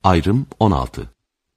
Ayrım 16.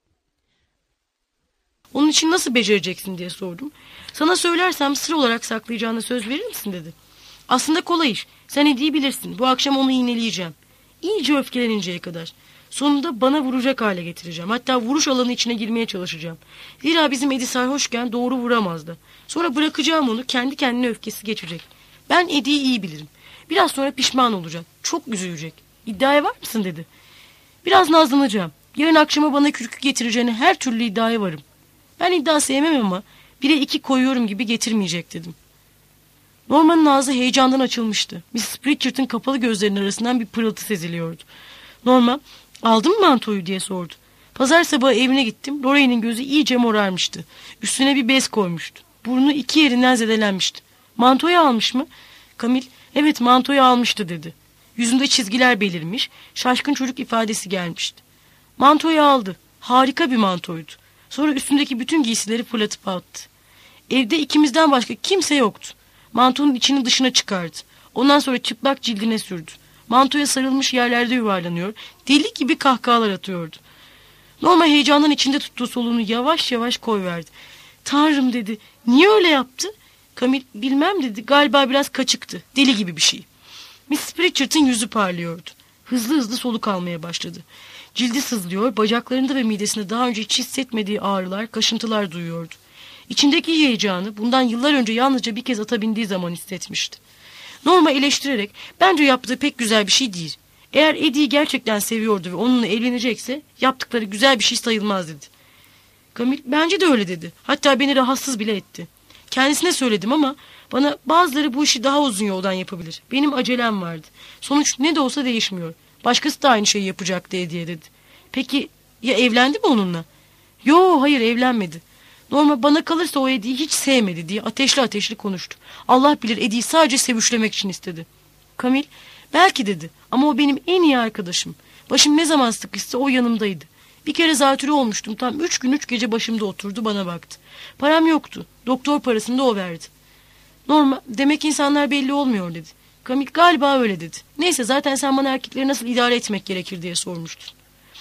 Onun için nasıl becereceksin diye sordum. Sana söylersem sır olarak saklayacağına söz verir misin dedi. Aslında kolay iş. Sen Eddie'yi bilirsin. Bu akşam onu iğneleyeceğim. İyice öfkeleninceye kadar. Sonunda bana vuracak hale getireceğim. Hatta vuruş alanı içine girmeye çalışacağım. Zira bizim Eddie sarhoşken doğru vuramazdı. Sonra bırakacağım onu, kendi kendine öfkesi geçecek. Ben Eddie'yi iyi bilirim. Biraz sonra pişman olacak. Çok üzülecek. İddiaya var mısın dedi. Biraz nazlanacağım. Yarın akşama bana kürkü getireceğine her türlü iddiaya varım. Ben iddia sevmem ama 1'e 2 koyuyorum gibi getirmeyecek dedim. Norman'ın ağzı heyecandan açılmıştı. Mrs. Pritchard'ın kapalı gözlerinin arasından bir pırıltı seziliyordu. Norman, aldın mı mantoyu diye sordu. Pazar sabahı evine gittim. Lorraine'in gözü iyice morarmıştı. Üstüne bir bez koymuştu. Burnu 2 yerinden zedelenmişti. Mantoyu almış mı? Camille, evet mantoyu almıştı dedi. Yüzünde çizgiler belirmiş, şaşkın çocuk ifadesi gelmişti. Mantoyu aldı. Harika bir mantoydu. Sonra üstündeki bütün giysileri fırlatıp attı. Evde ikimizden başka kimse yoktu. Mantonun içini dışına çıkardı. Ondan sonra çıplak cildine sürdü. Mantoya sarılmış yerlerde yuvarlanıyor, deli gibi kahkahalar atıyordu. Norma heyecandan içinde tuttuğu soluğunu yavaş yavaş koyverdi. Tanrım dedi, niye öyle yaptı? Camille, bilmem dedi, galiba biraz kaçıktı, deli gibi bir şey. Mrs. Pritchard'ın yüzü parlıyordu. Hızlı hızlı soluk almaya başladı. Cildi sızlıyor, bacaklarında ve midesinde daha önce hiç hissetmediği ağrılar, kaşıntılar duyuyordu. İçindeki heyecanı bundan yıllar önce yalnızca bir kez ata bindiği zaman hissetmişti. Norma eleştirerek, bence yaptığı pek güzel bir şey değil. Eğer Eddie'yi gerçekten seviyordu ve onunla evlenecekse yaptıkları güzel bir şey sayılmaz dedi. Camille, bence de öyle dedi. Hatta beni rahatsız bile etti. Kendisine söyledim ama bana bazıları bu işi daha uzun yoldan yapabilir. Benim acelem vardı. Sonuç ne de olsa değişmiyor. Başkası da aynı şeyi yapacak diye dedi. Peki ya evlendi mi onunla? Yo, hayır evlenmedi. Norma bana kalırsa o Eddie'yi hiç sevmedi diye ateşli ateşli konuştu. Allah bilir Eddie'yi sadece sevüşlemek için istedi. Camille, belki dedi ama o benim en iyi arkadaşım. Başım ne zaman sıkışsa o yanımdaydı. Bir kere zatürre olmuştum, tam 3 gün 3 gece başımda oturdu, bana baktı. Param yoktu, doktor parasını da o verdi. Norma, demek insanlar belli olmuyor dedi. Camille, galiba öyle dedi. Neyse, zaten sen bana erkekleri nasıl idare etmek gerekir diye sormuştun.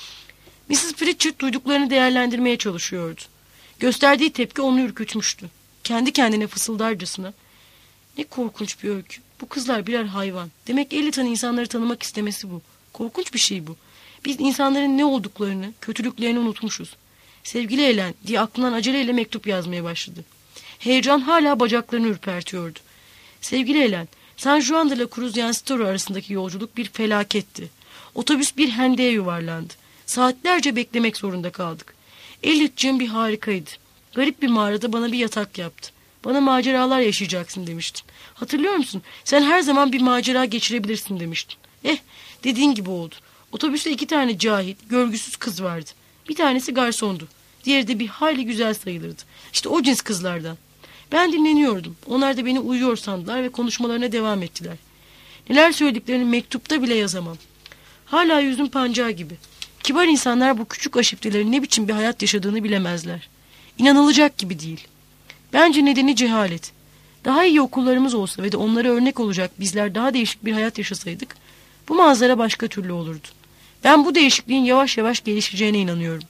Mrs. Pritchard duyduklarını değerlendirmeye çalışıyordu. Gösterdiği tepki onu ürkütmüştü. Kendi kendine fısıldarcasına, ne korkunç bir öykü. Bu kızlar birer hayvan. Demek Elliot'ın insanları tanımak istemesi bu. Korkunç bir şey bu. Biz insanların ne olduklarını, kötülüklerini unutmuşuz. Sevgili Ellen diye aklından aceleyle mektup yazmaya başladı. Heyecan hala bacaklarını ürpertiyordu. Sevgili Ellen, San Juan de la Cruz ile Story arasındaki yolculuk bir felaketti. Otobüs bir hendeğe yuvarlandı. Saatlerce beklemek zorunda kaldık. Elliot'cığım bir harikaydı. Garip bir mağarada bana bir yatak yaptı. Bana maceralar yaşayacaksın demiştin. Hatırlıyor musun? Sen her zaman bir macera geçirebilirsin demiştin. Dediğin gibi oldu. Otobüste 2 tane cahil, görgüsüz kız vardı. Bir tanesi garsondu. Diğeri de bir hayli güzel sayılırdı. İşte o cins kızlardan. Ben dinleniyordum. Onlar da beni uyuyor sandılar ve konuşmalarına devam ettiler. Neler söylediklerini mektupta bile yazamam. Hala yüzüm pancağı gibi. Kibar insanlar bu küçük aşiftelerin ne biçim bir hayat yaşadığını bilemezler. İnanılacak gibi değil. Bence nedeni cehalet. Daha iyi okullarımız olsa ve de onlara örnek olacak bizler daha değişik bir hayat yaşasaydık, bu manzara başka türlü olurdu. Ben bu değişikliğin yavaş yavaş gelişeceğine inanıyorum.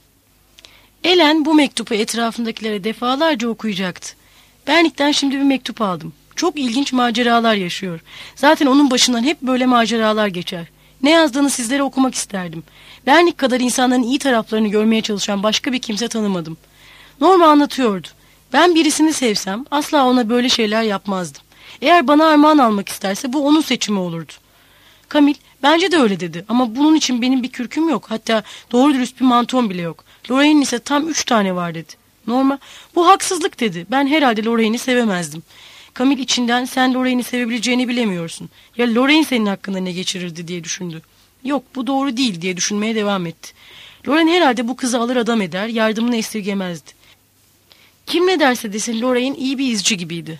Ellen bu mektubu etrafındakilere defalarca okuyacaktı. Bernick'ten şimdi bir mektup aldım. Çok ilginç maceralar yaşıyor. Zaten onun başından hep böyle maceralar geçer. Ne yazdığını sizlere okumak isterdim. Bernick kadar insanların iyi taraflarını görmeye çalışan başka bir kimse tanımadım. Norma anlatıyordu. Ben birisini sevsem asla ona böyle şeyler yapmazdım. Eğer bana armağan almak isterse bu onun seçimi olurdu. Camille, bence de öyle dedi ama bunun için benim bir kürküm yok. Hatta doğru dürüst bir mantom bile yok. Lorraine'in ise tam 3 tane var dedi. Norma, bu haksızlık dedi. Ben herhalde Lorraine'i sevemezdim. Camille içinden, sen Lorraine'i sevebileceğini bilemiyorsun. Ya Lorraine senin hakkında ne geçirirdi diye düşündü. Yok, bu doğru değil diye düşünmeye devam etti. Lorraine herhalde bu kızı alır adam eder, yardımını esirgemezdi. Kim ne derse desin Lorraine iyi bir izci gibiydi.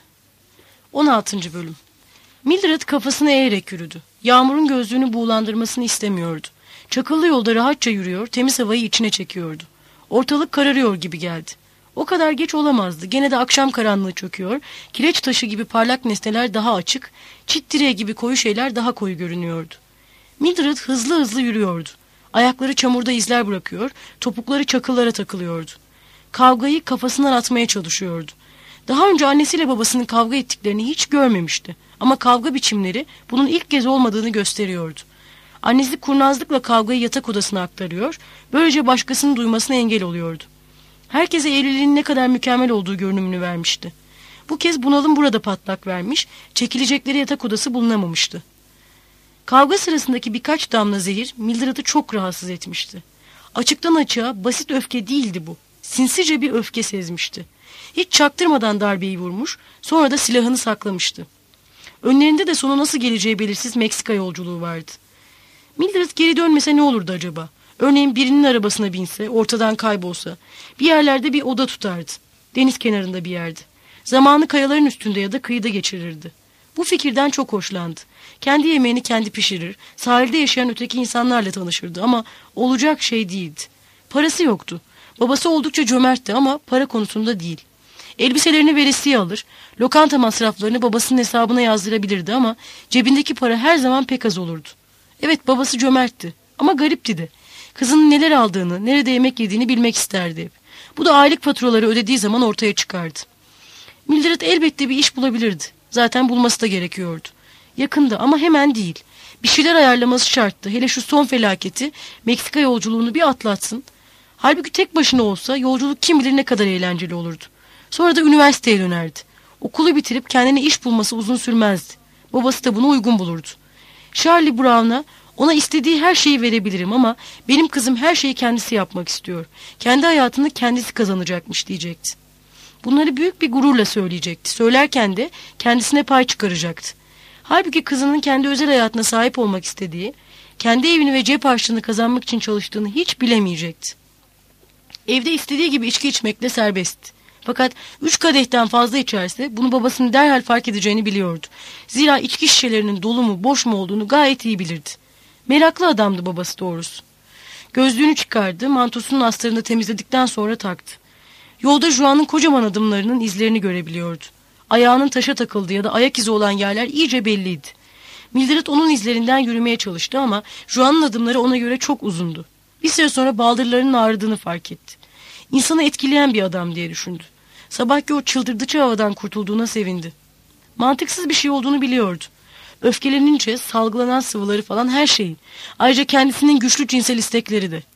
16. bölüm. Mildred kafasını eğerek yürüdü. Yağmurun gözlüğünü buğulandırmasını istemiyordu. Çakıllı yolda rahatça yürüyor, temiz havayı içine çekiyordu. Ortalık kararıyor gibi geldi. O kadar geç olamazdı. Gene de akşam karanlığı çöküyor. Kireç taşı gibi parlak nesneler daha açık, çit direği gibi koyu şeyler daha koyu görünüyordu. Mildred hızlı hızlı yürüyordu. Ayakları çamurda izler bırakıyor, topukları çakıllara takılıyordu. Kavgayı kafasından atmaya çalışıyordu. Daha önce annesiyle babasının kavga ettiklerini hiç görmemişti. Ama kavga biçimleri bunun ilk kez olmadığını gösteriyordu. Annesi kurnazlıkla kavgayı yatak odasına aktarıyor, böylece başkasının duymasına engel oluyordu. Herkese evliliğin ne kadar mükemmel olduğu görünümünü vermişti. Bu kez bunalım burada patlak vermiş, çekilecekleri yatak odası bulunamamıştı. Kavga sırasındaki birkaç damla zehir Mildred'ı çok rahatsız etmişti. Açıktan açığa basit öfke değildi bu. Sinsice bir öfke sezmişti. Hiç çaktırmadan darbeyi vurmuş, sonra da silahını saklamıştı. Önlerinde de sonu nasıl geleceği belirsiz Meksika yolculuğu vardı. Mildred geri dönmese ne olurdu acaba? Örneğin birinin arabasına binse, ortadan kaybolsa, bir yerlerde bir oda tutardı. Deniz kenarında bir yerde. Zamanı kayaların üstünde ya da kıyıda geçirirdi. Bu fikirden çok hoşlandı. Kendi yemeğini kendi pişirir, sahilde yaşayan öteki insanlarla tanışırdı ama olacak şey değildi. Parası yoktu. Babası oldukça cömertti ama para konusunda değil. Elbiselerini veresiye alır, lokanta masraflarını babasının hesabına yazdırabilirdi ama cebindeki para her zaman pek az olurdu. Evet, babası cömertti ama garipti de. Kızının neler aldığını, nerede yemek yediğini bilmek isterdi hep. Bu da aylık faturaları ödediği zaman ortaya çıkardı. Mildred elbette bir iş bulabilirdi. Zaten bulması da gerekiyordu. Yakında ama hemen değil. Bir şeyler ayarlaması şarttı. Hele şu son felaketi, Meksika yolculuğunu bir atlatsın. Halbuki tek başına olsa yolculuk kim bilir ne kadar eğlenceli olurdu. Sonra da üniversiteye dönerdi. Okulu bitirip kendine iş bulması uzun sürmezdi. Babası da bunu uygun bulurdu. Charlie Brown'a ona istediği her şeyi verebilirim ama benim kızım her şeyi kendisi yapmak istiyor. Kendi hayatını kendisi kazanacakmış diyecekti. Bunları büyük bir gururla söyleyecekti. Söylerken de kendisine pay çıkaracaktı. Halbuki kızının kendi özel hayatına sahip olmak istediği, kendi evini ve cep harçlığını kazanmak için çalıştığını hiç bilemeyecekti. Evde istediği gibi içki içmekle serbestti. Fakat 3 kadehten fazla içerse bunu babasının derhal fark edeceğini biliyordu. Zira içki şişelerinin dolu mu boş mu olduğunu gayet iyi bilirdi. Meraklı adamdı babası doğrusu. Gözlüğünü çıkardı, mantosunun astarını temizledikten sonra taktı. Yolda Juan'ın kocaman adımlarının izlerini görebiliyordu. Ayağının taşa takıldığı ya da ayak izi olan yerler iyice belliydi. Mildred onun izlerinden yürümeye çalıştı ama Juan'ın adımları ona göre çok uzundu. Bir süre sonra baldırlarının ağrıdığını fark etti. İnsanı etkileyen bir adam diye düşündü. Sabahki o çıldırtıcı havadan kurtulduğuna sevindi. Mantıksız bir şey olduğunu biliyordu. Öfkelenince salgılanan sıvıları falan her şeyin. Ayrıca kendisinin güçlü cinsel istekleri de.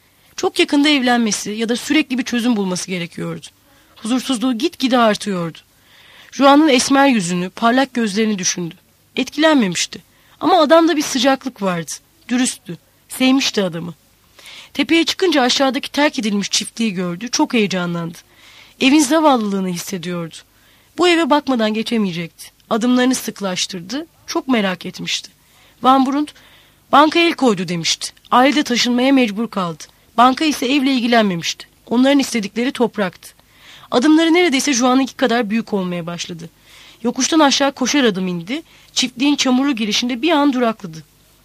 Çok yakında evlenmesi ya da sürekli bir çözüm bulması gerekiyordu. Huzursuzluğu gitgide artıyordu. Juan'ın esmer yüzünü, parlak gözlerini düşündü. Etkilenmemişti. Ama adamda bir sıcaklık vardı. Dürüsttü. Sevmişti adamı. Tepeye çıkınca aşağıdaki terk edilmiş çiftliği gördü. Çok heyecanlandı. Evin zavallılığını hissediyordu. Bu eve bakmadan geçemeyecekti. Adımlarını sıklaştırdı. Çok merak etmişti. Van Brunt, banka el koydu demişti. Ailede taşınmaya mecbur kaldı. Banka ise evle ilgilenmemişti. Onların istedikleri topraktı. Adımları neredeyse Juan'ınki kadar büyük olmaya başladı. Yokuştan aşağı koşar adım indi. Çiftliğin çamurlu girişinde bir an durakladı.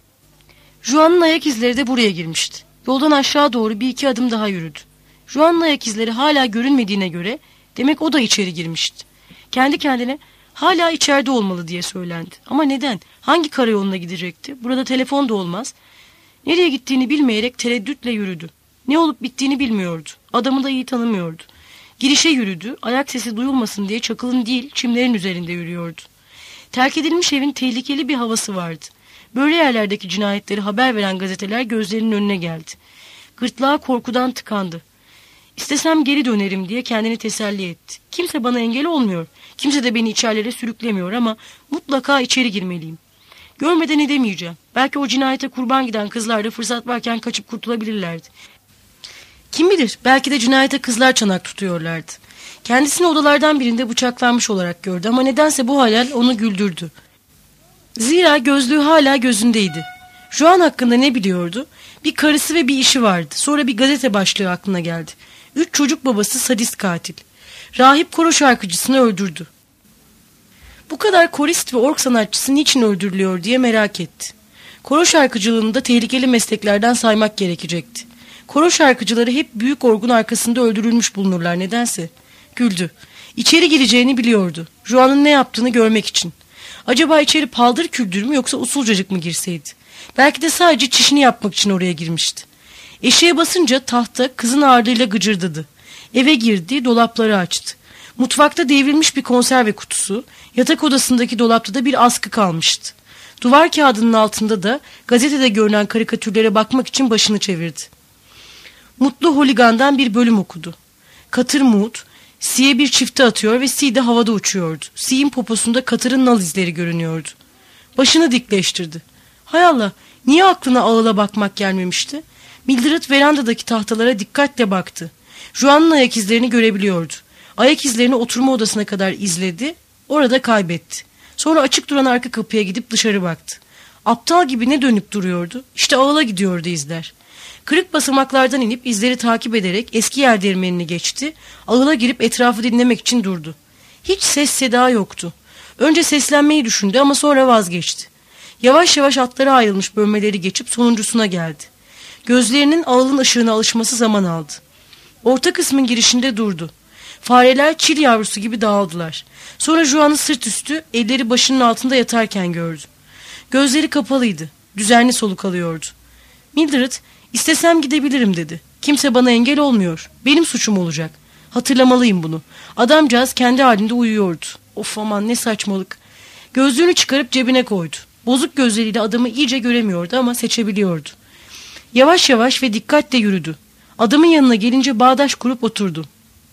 Juan'ın ayak izleri de buraya girmişti. Yoldan aşağı doğru bir iki adım daha yürüdü. Juan'ın ayak izleri hala görünmediğine göre demek o da içeri girmişti. Kendi kendine hala içeride olmalı diye söylendi. Ama neden? Hangi karayoluna gidecekti? Burada telefon da olmaz. Nereye gittiğini bilmeyerek tereddütle yürüdü. Ne olup bittiğini bilmiyordu. Adamı da iyi tanımıyordu. Girişe yürüdü. Ayak sesi duyulmasın diye çakılın değil çimlerin üzerinde yürüyordu. Terk edilmiş evin tehlikeli bir havası vardı. Böyle yerlerdeki cinayetleri haber veren gazeteler gözlerinin önüne geldi. Gırtlağı korkudan tıkandı. İstesem geri dönerim diye kendini teselli etti. Kimse bana engel olmuyor. Kimse de beni içerilere sürüklemiyor ama mutlaka içeri girmeliyim. Görmeden edemeyeceğim. Belki o cinayete kurban giden kızlar da fırsat varken kaçıp kurtulabilirlerdi. Kim bilir, belki de cinayete kızlar çanak tutuyorlardı. Kendisini odalardan birinde bıçaklanmış olarak gördü ama nedense bu hayal onu güldürdü. Zira gözlüğü hala gözündeydi. Juan hakkında ne biliyordu? Bir karısı ve bir işi vardı. Sonra bir gazete başlığı aklına geldi. 3 çocuk babası sadist katil. Rahip koro şarkıcısını öldürdü. Bu kadar korist ve org sanatçısı niçin öldürülüyor diye merak etti. Koro şarkıcılığını da tehlikeli mesleklerden saymak gerekecekti. Koro şarkıcıları hep büyük orgun arkasında öldürülmüş bulunurlar nedense. Güldü. İçeri gireceğini biliyordu. Juan'ın ne yaptığını görmek için. Acaba içeri paldır küldür mü yoksa usulcacık mı girseydi? Belki de sadece çişini yapmak için oraya girmişti. Eşeğe basınca tahta kızın ağırlığıyla gıcırdadı. Eve girdi, dolapları açtı. Mutfakta devrilmiş bir konserve kutusu, yatak odasındaki dolapta da bir askı kalmıştı. Duvar kağıdının altında da gazetede görünen karikatürlere bakmak için başını çevirdi. Mutlu Holigan'dan bir bölüm okudu. Katır Mood, Si'ye bir çifte atıyor ve Si de havada uçuyordu. Si'nin poposunda katırın nal izleri görünüyordu. Başını dikleştirdi. Hay Allah, niye aklına ağıla bakmak gelmemişti? Mildred verandadaki tahtalara dikkatle baktı. Juan'ın ayak izlerini görebiliyordu. Ayak izlerini oturma odasına kadar izledi, orada kaybetti. Sonra açık duran arka kapıya gidip dışarı baktı. Aptal gibi ne dönüp duruyordu? İşte ağıla gidiyordu izler. Kırık basamaklardan inip izleri takip ederek eski yer değirmenini geçti. Ağıla girip etrafı dinlemek için durdu. Hiç ses seda yoktu. Önce seslenmeyi düşündü ama sonra vazgeçti. Yavaş yavaş atlara ayrılmış bölmeleri geçip sonuncusuna geldi. Gözlerinin ağılın ışığına alışması zaman aldı. Orta kısmın girişinde durdu. Fareler çil yavrusu gibi dağıldılar. Sonra Juan'ı sırt üstü, elleri başının altında yatarken gördü. Gözleri kapalıydı. Düzenli soluk alıyordu. Mildred, istesem gidebilirim dedi. Kimse bana engel olmuyor. Benim suçum olacak. Hatırlamalıyım bunu. Adamcağız kendi halinde uyuyordu. Of aman ne saçmalık. Gözlüğünü çıkarıp cebine koydu. Bozuk gözleriyle adamı iyice göremiyordu ama seçebiliyordu. Yavaş yavaş ve dikkatle yürüdü. Adamın yanına gelince bağdaş kurup oturdu.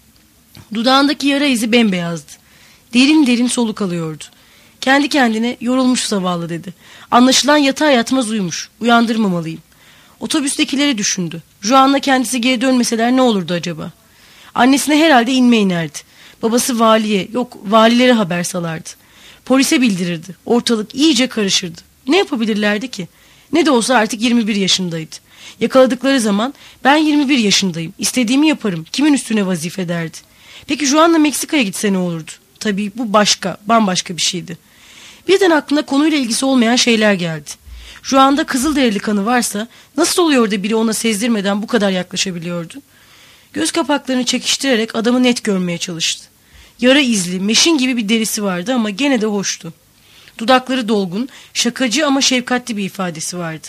Dudağındaki yara izi bembeyazdı. Derin derin soluk alıyordu. Kendi kendine yorulmuş zavallı dedi. Anlaşılan yatağa yatmaz uyumuş. Uyandırmamalıyım. Otobüstekileri düşündü. Juan'la kendisi geri dönmeseler ne olurdu acaba? Annesine herhalde inme inerdi. Babası valiye, yok valilere haber salardı. Polise bildirirdi. Ortalık iyice karışırdı. Ne yapabilirlerdi ki? Ne de olsa artık 21 yaşındaydı. Yakaladıkları zaman ben 21 yaşındayım. İstediğimi yaparım. Kimin üstüne vazife derdi. Peki Juan'la Meksika'ya gitse ne olurdu? Tabii bu bambaşka bir şeydi. Birden aklına konuyla ilgisi olmayan şeyler geldi. Juan'da Kızılderili kanı varsa nasıl oluyor da biri ona sezdirmeden bu kadar yaklaşabiliyordu? Göz kapaklarını çekiştirerek adamı net görmeye çalıştı. Yara izli, meşin gibi bir derisi vardı ama gene de hoştu. Dudakları dolgun, şakacı ama şefkatli bir ifadesi vardı.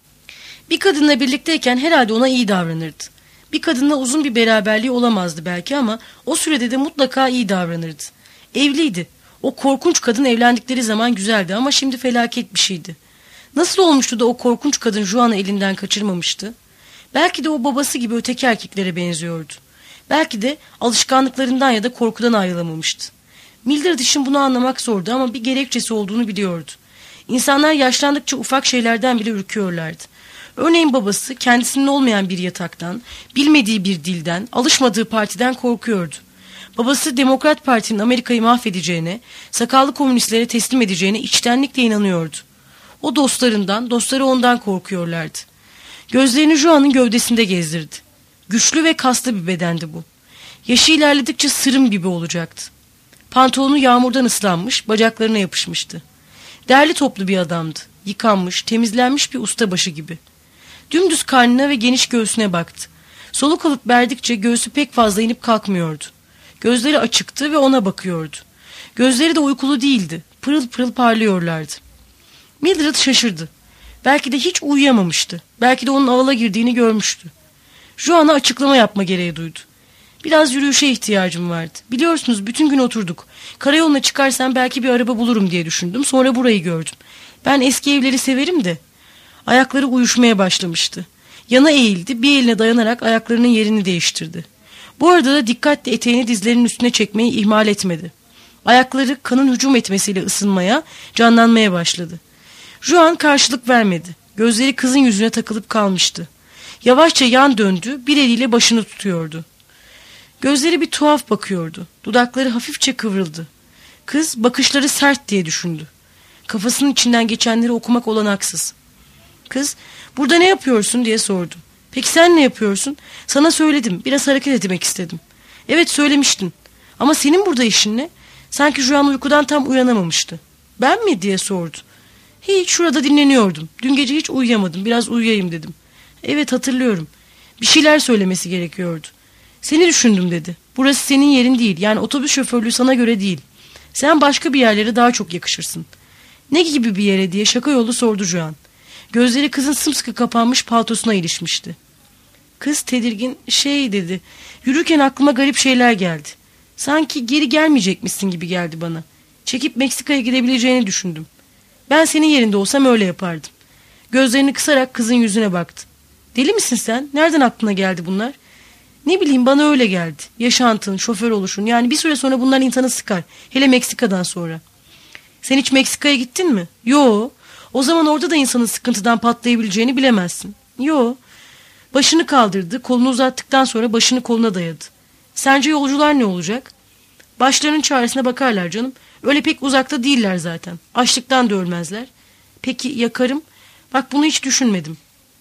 Bir kadınla birlikteyken herhalde ona iyi davranırdı. Bir kadınla uzun bir beraberliği olamazdı belki ama o sürede de mutlaka iyi davranırdı. Evliydi. O korkunç kadın evlendikleri zaman güzeldi ama şimdi felaket bir şeydi. Nasıl olmuştu da o korkunç kadın Juan'ı elinden kaçırmamıştı? Belki de o babası gibi öteki erkeklere benziyordu. Belki de alışkanlıklarından ya da korkudan ayrılamamıştı. Mildred için bunu anlamak zordu ama bir gerekçesi olduğunu biliyordu. İnsanlar yaşlandıkça ufak şeylerden bile ürküyorlardı. Örneğin babası kendisinin olmayan bir yataktan, bilmediği bir dilden, alışmadığı partiden korkuyordu. Babası Demokrat Parti'nin Amerika'yı mahvedeceğine, sakallı komünistlere teslim edeceğine içtenlikle inanıyordu. O dostları ondan korkuyorlardı. Gözlerini Juan'ın gövdesinde gezdirdi. Güçlü ve kaslı bir bedendi bu. Yaşı ilerledikçe sırım gibi olacaktı. Pantolonu yağmurdan ıslanmış, bacaklarına yapışmıştı. Derli toplu bir adamdı. Yıkanmış, temizlenmiş bir ustabaşı gibi. Dümdüz karnına ve geniş göğsüne baktı. Soluk alıp verdikçe göğsü pek fazla inip kalkmıyordu. Gözleri açıktı ve ona bakıyordu. Gözleri de uykulu değildi. Pırıl pırıl parlıyorlardı. Mildred şaşırdı. Belki de hiç uyuyamamıştı. Belki de onun ağıla girdiğini görmüştü. Juan'a açıklama yapma gereği duydu. Biraz yürüyüşe ihtiyacım vardı. Biliyorsunuz bütün gün oturduk. Karayoluna çıkarsam belki bir araba bulurum diye düşündüm. Sonra burayı gördüm. Ben eski evleri severim de. Ayakları uyuşmaya başlamıştı. Yana eğildi, bir eline dayanarak ayaklarının yerini değiştirdi. Bu arada da dikkatle eteğini dizlerinin üstüne çekmeyi ihmal etmedi. Ayakları kanın hücum etmesiyle ısınmaya, canlanmaya başladı. Juan karşılık vermedi. Gözleri kızın yüzüne takılıp kalmıştı. Yavaşça yan döndü, bir eliyle başını tutuyordu. Gözleri bir tuhaf bakıyordu. Dudakları hafifçe kıvrıldı. Kız bakışları sert diye düşündü. Kafasının içinden geçenleri okumak olanaksız. Kız, burada ne yapıyorsun diye sordu. Peki sen ne yapıyorsun? Sana söyledim, biraz hareket etmek istedim. Evet söylemiştin. Ama senin burada işin ne? Sanki Juan uykudan tam uyanamamıştı. Ben mi diye sordu. Hiç, şurada dinleniyordum. Dün gece hiç uyuyamadım, biraz uyuyayım dedim. Evet hatırlıyorum. Bir şeyler söylemesi gerekiyordu. Seni düşündüm dedi. Burası senin yerin değil, yani otobüs şoförlüğü sana göre değil. Sen başka bir yerlere daha çok yakışırsın. Ne gibi bir yere diye şaka yolu sordu Juan. Gözleri kızın sımsıkı kapanmış paltosuna ilişmişti. Kız tedirgin dedi. Yürürken aklıma garip şeyler geldi. Sanki geri gelmeyecekmişsin gibi geldi bana. Çekip Meksika'ya gidebileceğini düşündüm. Ben senin yerinde olsam öyle yapardım. Gözlerini kısarak kızın yüzüne baktı. Deli misin sen? Nereden aklına geldi bunlar? Ne bileyim, bana öyle geldi. Yaşantın, şoför oluşun, yani bir süre sonra bunlar insanı sıkar. Hele Meksika'dan sonra. Sen hiç Meksika'ya gittin mi? Yo. O zaman orada da insanın sıkıntıdan patlayabileceğini bilemezsin. Yo. Başını kaldırdı, kolunu uzattıktan sonra başını koluna dayadı. Sence yolcular ne olacak? Başlarının çaresine bakarlar canım. Öyle pek uzakta değiller zaten. Açlıktan da ölmezler. Peki ya karım? Bak, bunu hiç düşünmedim.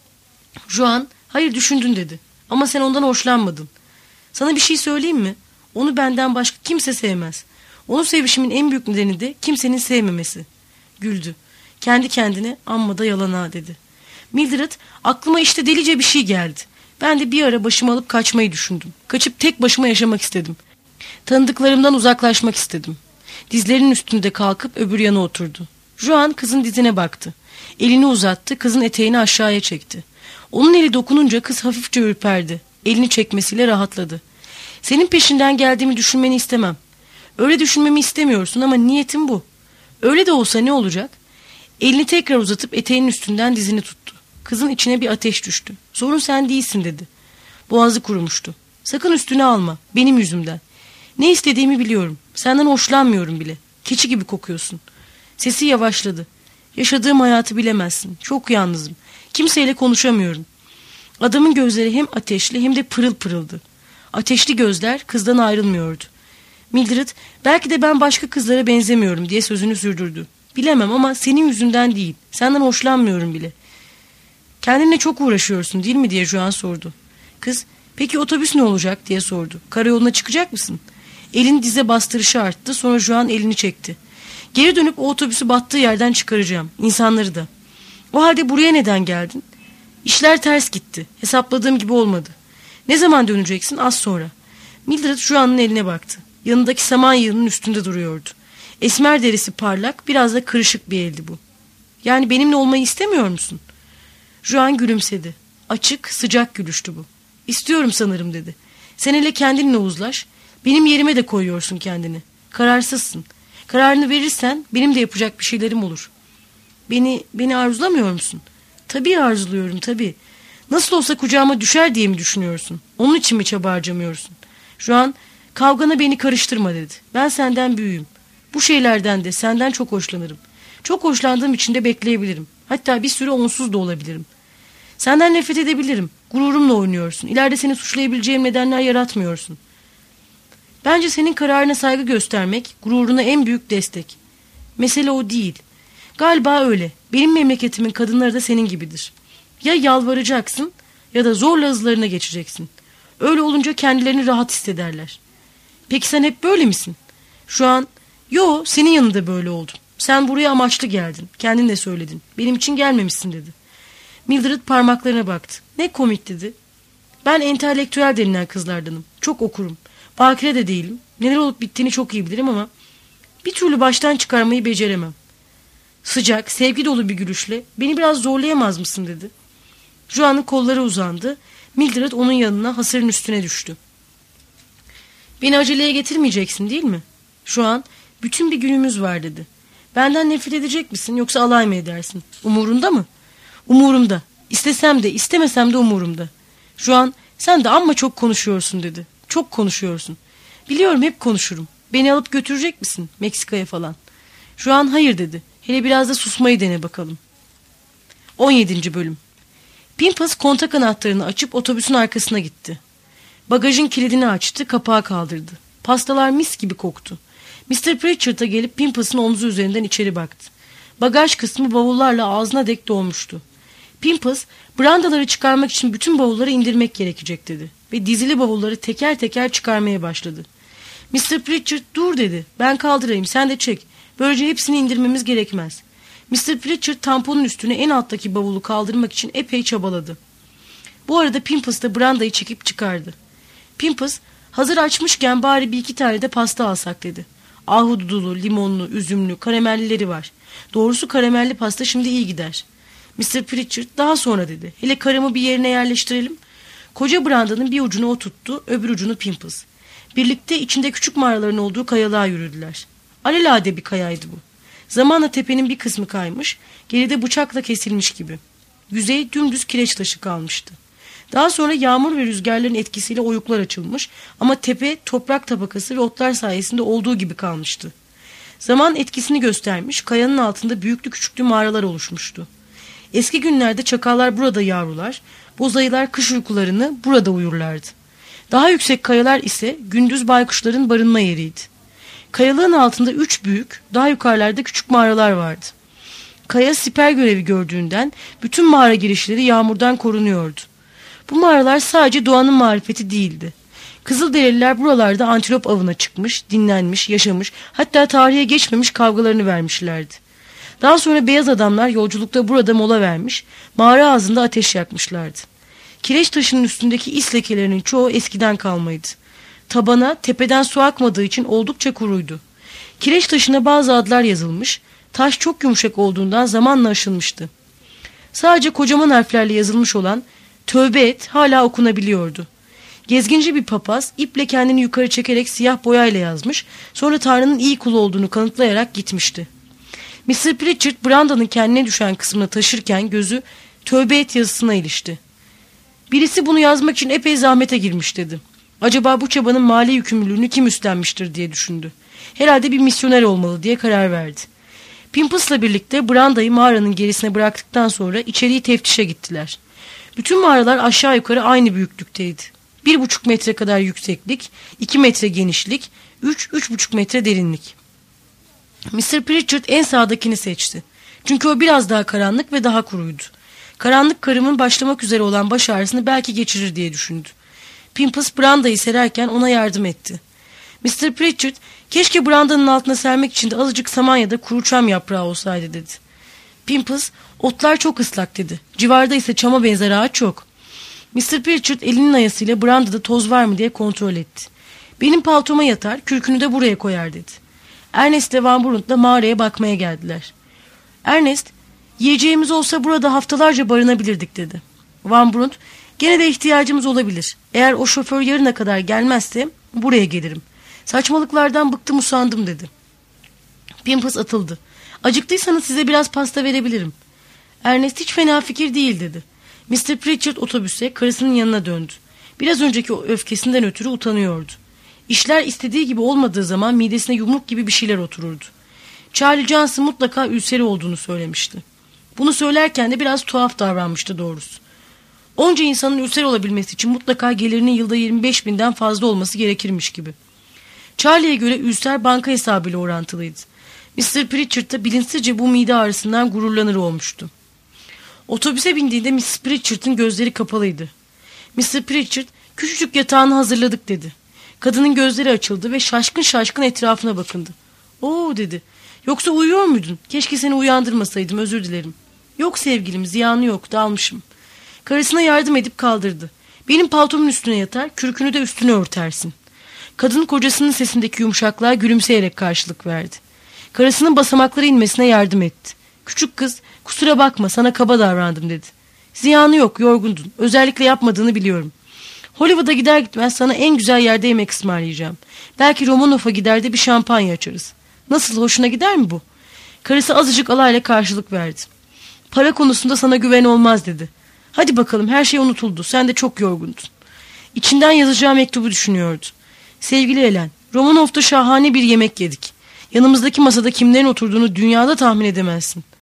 Juan, hayır düşündün dedi. Ama sen ondan hoşlanmadın. Sana bir şey söyleyeyim mi? Onu benden başka kimse sevmez. Onu sevişimin en büyük nedeni de kimsenin sevmemesi. Güldü. Kendi kendine amma da yalan ha dedi. Mildred, aklıma işte delice bir şey geldi. Ben de bir ara başımı alıp kaçmayı düşündüm. Kaçıp tek başıma yaşamak istedim. Tanıdıklarımdan uzaklaşmak istedim. Dizlerinin üstünde kalkıp öbür yana oturdu. Juan kızın dizine baktı. Elini uzattı, kızın eteğini aşağıya çekti. Onun eli dokununca kız hafifçe ürperdi. Elini çekmesiyle rahatladı. Senin peşinden geldiğimi düşünmeni istemem. Öyle düşünmemi istemiyorsun ama niyetim bu. Öyle de olsa ne olacak? Elini tekrar uzatıp eteğinin üstünden dizini tuttu. Kızın içine bir ateş düştü. Sorun sen değilsin dedi. Boğazı kurumuştu. Sakın üstüne alma, benim yüzümden. Ne istediğimi biliyorum. Senden hoşlanmıyorum bile. Keçi gibi kokuyorsun. Sesi yavaşladı. Yaşadığım hayatı bilemezsin. Çok yalnızım. Kimseyle konuşamıyorum. Adamın gözleri hem ateşli hem de pırıl pırıldı. Ateşli gözler kızdan ayrılmıyordu. Mildred, belki de ben başka kızlara benzemiyorum diye sözünü sürdürdü. Bilemem ama senin yüzünden değil. Senden hoşlanmıyorum bile. Kendinle çok uğraşıyorsun değil mi diye Juan sordu. Kız, peki otobüs ne olacak diye sordu. Karayoluna çıkacak mısın? Elini dize bastırışı arttı, sonra Juan elini çekti. Geri dönüp o otobüsü battığı yerden çıkaracağım. İnsanları da. O halde buraya neden geldin? İşler ters gitti. Hesapladığım gibi olmadı. Ne zaman döneceksin? Az sonra. Mildred Juan'ın eline baktı. Yanındaki saman yığının üstünde duruyordu. Esmer derisi parlak, biraz da kırışık bir eldi bu. Yani benimle olmayı istemiyor musun? Juan gülümsedi. Açık, sıcak gülüştü bu. İstiyorum sanırım dedi. Sen hele kendinle uzlaş. Benim yerime de koyuyorsun kendini. Kararsızsın. Kararını verirsen benim de yapacak bir şeylerim olur. Beni arzulamıyor musun? Tabii arzuluyorum, tabii. Nasıl olsa kucağıma düşer diye mi düşünüyorsun? Onun için mi çaba harcamıyorsun? Juan, kavgana beni karıştırma dedi. Ben senden büyüğüm. Bu şeylerden de senden çok hoşlanırım. Çok hoşlandığım için de bekleyebilirim. Hatta bir süre onsuz da olabilirim. Senden nefret edebilirim. Gururumla oynuyorsun. İleride seni suçlayabileceğim nedenler yaratmıyorsun. Bence senin kararına saygı göstermek gururuna en büyük destek. Mesele o değil. Galiba öyle. Benim memleketimin kadınları da senin gibidir. Ya yalvaracaksın ya da zorla hızlarına geçeceksin. Öyle olunca kendilerini rahat hissederler. Peki sen hep böyle misin? Şu an, yo, senin yanında böyle oldum. Sen buraya amaçlı geldin. Kendin de söyledin. Benim için gelmemişsin dedi. Mildred parmaklarına baktı. Ne komik dedi. Ben entelektüel denilen kızlardanım. Çok okurum. Bakire de değilim. Neler olup bittiğini çok iyi bilirim ama bir türlü baştan çıkarmayı beceremem. Sıcak, sevgi dolu bir gülüşle beni biraz zorlayamaz mısın dedi. Juan'ın kolları uzandı. Mildred onun yanına hasırın üstüne düştü. Beni aceleye getirmeyeceksin değil mi? Juan, bütün bir günümüz var dedi. Benden nefret edecek misin yoksa alay mı edersin? Umurunda mı? Umurumda. İstesem de istemesem de umurumda. Juan, sen de amma çok konuşuyorsun dedi. Çok konuşuyorsun. Biliyorum, hep konuşurum. Beni alıp götürecek misin Meksika'ya falan? Juan hayır dedi. Hele biraz da susmayı dene bakalım. 17. bölüm. Pimpas kontak anahtarını açıp otobüsün arkasına gitti. Bagajın kilidini açtı, kapağı kaldırdı. Pastalar mis gibi koktu. Mr. Pritchard'a gelip Pimpas'ın omzu üzerinden içeri baktı. Bagaj kısmı bavullarla ağzına dek dolmuştu. Pimpas, brandaları çıkarmak için bütün bavulları indirmek gerekecek dedi. Ve dizili bavulları teker teker çıkarmaya başladı. Mr. Pritchard dur dedi. Ben kaldırayım, sen de çek. Böylece hepsini indirmemiz gerekmez. Mr. Pritchard tamponun üstüne en alttaki bavulu kaldırmak için epey çabaladı. Bu arada Pimpas da brandayı çekip çıkardı. Pimpas, hazır açmışken bari bir iki tane de pasta alsak dedi. Ahududulu, limonlu, üzümlü, karamellileri var. Doğrusu karamelli pasta şimdi iyi gider. Mr. Pritchard daha sonra dedi. Hele karımı bir yerine yerleştirelim. Koca brandanın bir ucunu o tuttu, öbür ucunu Pimples. Birlikte içinde küçük mağaraların olduğu kayalığa yürüdüler. Alelade bir kayaydı bu. Zamanla tepenin bir kısmı kaymış, geride bıçakla kesilmiş gibi. Yüzey dümdüz kireç taşı kalmıştı. Daha sonra yağmur ve rüzgarların etkisiyle oyuklar açılmış ama tepe toprak tabakası ve otlar sayesinde olduğu gibi kalmıştı. Zaman etkisini göstermiş, kayanın altında büyüklü küçüklü mağaralar oluşmuştu. Eski günlerde çakallar burada yavrular, bozayılar kış uykularını burada uyurlardı. Daha yüksek kayalar ise gündüz baykuşların barınma yeriydi. Kayalığın altında 3 büyük, daha yukarılarda küçük mağaralar vardı. Kaya siper görevi gördüğünden bütün mağara girişleri yağmurdan korunuyordu. Bu mağaralar sadece doğanın marifeti değildi. Kızılderililer buralarda antilop avına çıkmış, dinlenmiş, yaşamış, hatta tarihe geçmemiş kavgalarını vermişlerdi. Daha sonra beyaz adamlar yolculukta burada mola vermiş, mağara ağzında ateş yakmışlardı. Kireç taşının üstündeki is lekelerinin çoğu eskiden kalmaydı. Tabana tepeden su akmadığı için oldukça kuruydu. Kireç taşına bazı adlar yazılmış, taş çok yumuşak olduğundan zamanla aşınmıştı. Sadece kocaman harflerle yazılmış olan "Tövbe et" hala okunabiliyordu. Gezginci bir papaz iple kendini yukarı çekerek siyah boyayla yazmış, sonra Tanrı'nın iyi kulu olduğunu kanıtlayarak gitmişti. Mr. Pritchard brandanın kendine düşen kısmını taşırken gözü "Tövbe et" yazısına ilişti. Birisi bunu yazmak için epey zahmete girmiş dedi. Acaba bu çabanın mali yükümlülüğünü kim üstlenmiştir diye düşündü. Herhalde bir misyoner olmalı diye karar verdi. Pimples'la birlikte brandayı mağaranın gerisine bıraktıktan sonra içeriği teftişe gittiler. Bütün mağaralar aşağı yukarı aynı büyüklükteydi. 1,5 metre kadar yükseklik, 2 metre genişlik, 3,5 metre derinlik. Mr. Pritchard en sağdakini seçti. Çünkü o biraz daha karanlık ve daha kuruydu. Karanlık karımın başlamak üzere olan baş ağrısını belki geçirir diye düşündü. Pimples brandayı sererken ona yardım etti. Mr. Pritchard, keşke brandanın altına sermek için de azıcık saman ya da kuru çam yaprağı olsaydı dedi. Pimples, otlar çok ıslak dedi. Civarda ise çama benzer ağaç yok. Mr. Pritchard elinin ayasıyla brandada toz var mı diye kontrol etti. Benim paltoma yatar, kürkünü de buraya koyar dedi. Ernest ile Van Brunt da mağaraya bakmaya geldiler. Ernest, yiyeceğimiz olsa burada haftalarca barınabilirdik dedi. Van Brunt, gene de ihtiyacımız olabilir. Eğer o şoför yarına kadar gelmezse buraya gelirim. Saçmalıklardan bıktım usandım dedi. Pimples atıldı. Acıktıysanız size biraz pasta verebilirim. Ernest hiç fena fikir değil dedi. Mr. Pritchard otobüse karısının yanına döndü. Biraz önceki o öfkesinden ötürü utanıyordu. İşler istediği gibi olmadığı zaman midesine yumruk gibi bir şeyler otururdu. Charlie Johnson mutlaka ülseri olduğunu söylemişti. Bunu söylerken de biraz tuhaf davranmıştı doğrusu. Onca insanın ülser olabilmesi için mutlaka gelirinin yılda 25.000'den fazla olması gerekirmiş gibi. Charlie'ye göre ülser banka hesabıyla orantılıydı. Mr. Pritchard da bilinçsizce bu mide ağrısından gururlanır olmuştu. Otobüse bindiğinde Mrs. Pritchard'ın gözleri kapalıydı. Mr. Pritchard, küçücük yatağını hazırladık dedi. Kadının gözleri açıldı ve şaşkın şaşkın etrafına bakındı. Oo dedi. Yoksa uyuyor muydun? Keşke seni uyandırmasaydım, özür dilerim. Yok sevgilim, ziyanı yok, dalmışım. Karısına yardım edip kaldırdı. Benim paltomun üstüne yatar, kürkünü de üstüne örtersin. Kadın kocasının sesindeki yumuşaklığa gülümseyerek karşılık verdi. Karısının basamaklara inmesine yardım etti. Küçük kız, kusura bakma sana kaba davrandım dedi. Ziyanı yok, yorgundun. Özellikle yapmadığını biliyorum. Hollywood'a gider gitmez sana en güzel yerde yemek ısmarlayacağım. Belki Romanov'a gider de bir şampanya açarız. Nasıl, hoşuna gider mi bu? Karısı azıcık alayla karşılık verdi. Para konusunda sana güven olmaz dedi. Hadi bakalım, her şey unutuldu. Sen de çok yorgundun. İçinden yazacağı mektubu düşünüyordu. Sevgili Ellen, Romanov'da şahane bir yemek yedik. Yanımızdaki masada kimlerin oturduğunu dünyada tahmin edemezsin.